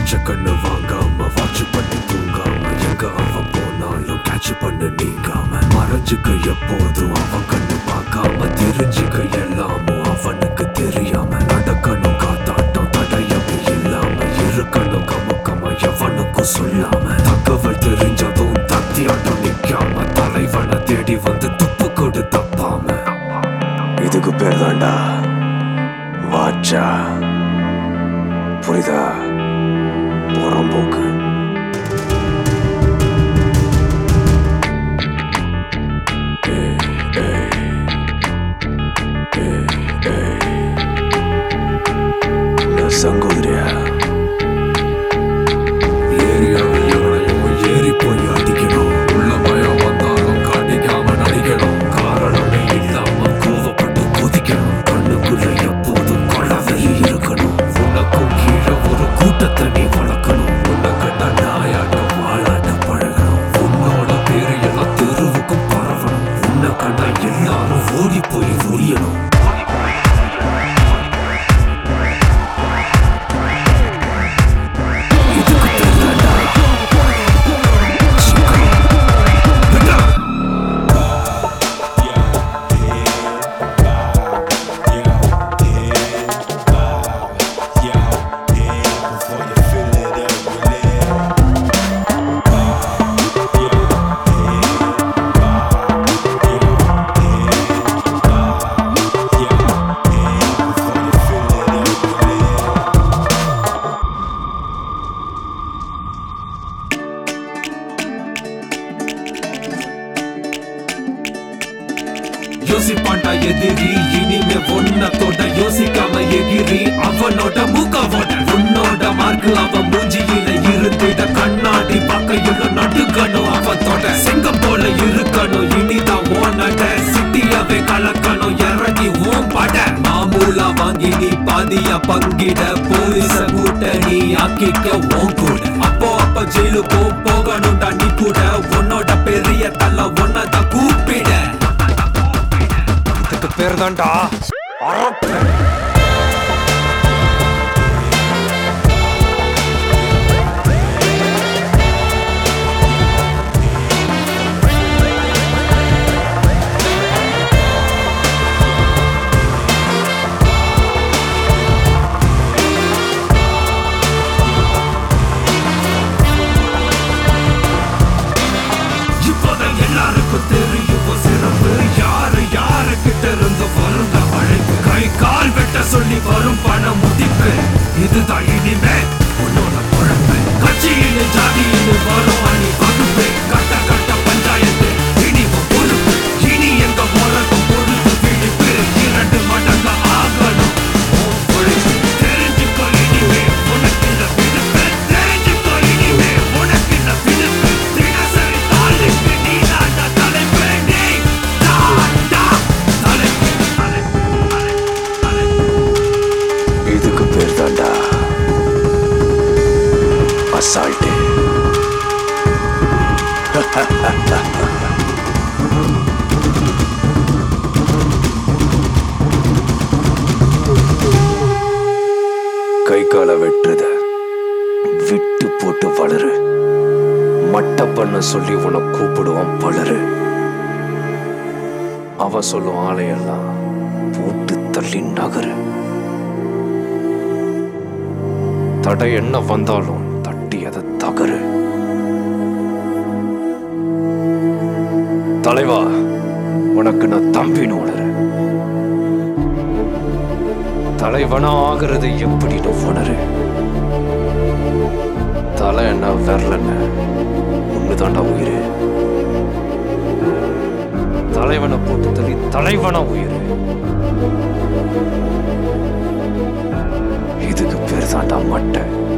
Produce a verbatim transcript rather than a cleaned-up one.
பச்சை கண்ணு வாங்காம வாட்ச் பண்ணி தூங்காம எங்க அவன் போனாலும் கேட்ச் பண்ணு நீங்காம மறைஞ்சுக்க எப்போதும் அவன் கண்ணு பார்க்காம தெரிஞ்சுக்க எல்லாமும் அவனுக்கு தெரியாம நடக்கணும் காத்தாட்டம் தடையமே இல்லாம இருக்கணும் கமுக்கமா எவனுக்கும் சொல்லாம தகவல் தெரிஞ்சதும் தத்தியாட்டம் நிக்காம தலைவனை தேடி வந்து துப்பு கொடு தப்பாம இதுக்கு பேர் தாண்டா வாச்சா. புரியுதா? புறம்போக்கு. சங்கோதரியா ஏரியாவில் எவனையும் ஏறி போய் அடிக்கணும். உள்ள பயம் வந்தாலும் காட்டிக்காம நடிக்கணும். காரணமே இல்லாம கோவப்பட்டு கொதிக்கணும். கண்ணுக்குள்ள எப்போதும் கொலவெறி இருக்கணும். உனக்கும் கீழே ஒரு கூட்டத்தை நீ வளர்க்கணும். உன்னை கண்ட நாயாட்டம் வாழாட்ட பழகணும். உன்னோட பேரு எல்லாம் தெருவுக்கும் பரவணும். உன்னை கண்ட எல்லாரும் ஓடி போய் ஒழியணும். யோசிப்பாண்டா எதிரி இனிமே ஒன்னத்தோட யோசிக்காம எகிரி அவனோட மூக்காவோட உன்னோட மார்க்கு அவன் மூஞ்சியில இருந்துட கண்ணாடி பக்கையுள்ள நடுக்கணும். அவத்தோட செங்கம் போல இருக்கணும். இனிதான் ஓனட சிட்டியாவே கலக்கணும். இறங்கி ஓம் பட மாமூலா வாங்கி நீ பாதிய பங்கிட போலீச கூட்ட நீ ஆக்கிக்க ஓம் கூட. அப்போ அப்ப ஜெயிலுக்கோ போகணும்டா நீ கூட. உன்னோட பெரிய தள்ள ஒன்னதான் கூப்பிட பேர் தான்டா அரப்பு. இப்போதான் எல்லாருக்கும் தெரியும் சிறப்பு யாரு யாரு கிட்ட இருந்து வரும் அழைப்பு. கை கால் வெட்ட சொல்லி வரும் பண முதிப்பு. இதுதான் இனிமே உன்னோட குழம்பு. கட்சியில ஜாதியில வரும் அணி வகுப்பு. கட்ட கட்ட பஞ்சாயத்து இனி பொறுப்பு. இனி எங்க போறதும் பொழுது விழிப்பு. இரண்டு மடங்கு ஆகணும் தெரிஞ்சுக்கோ இனிமே உனக்கு இந்த விடுப்பு. தெரிஞ்சுக்கோ இனிமே உனக்கு இந்த விடுப்பு. தினசரி தாளுக்கு நீ தாண்டா தலைப்பு. நீ தாண்டா தலைப்பு. இதுக்கு பேர் தாண்டா அசால்ட்டு. கை கால வெட்டுறத விட்டு போட்டு வளரு. மட்ட பண்ண சொல்லி உன கூப்பிடுவான் பலரு. அவ சொல்லும் ஆளையெல்லாம் போட்டு தள்ளி நகரு. தடை என்ன வந்தாலும் தட்டி அதை தகரு. தலைவா உனக்கு நான் தம்பின்னு உணரு. தலைவனா ஆகிறது எப்படின்னு உணரு. தலை என்ன வரலன்னு ஒண்ணுதாண்டா உயிரு. தலைவனை போட்டு தள்ளி தலைவனா உயிரு. இதுக்கு பேர் தாண்டா மட்டை.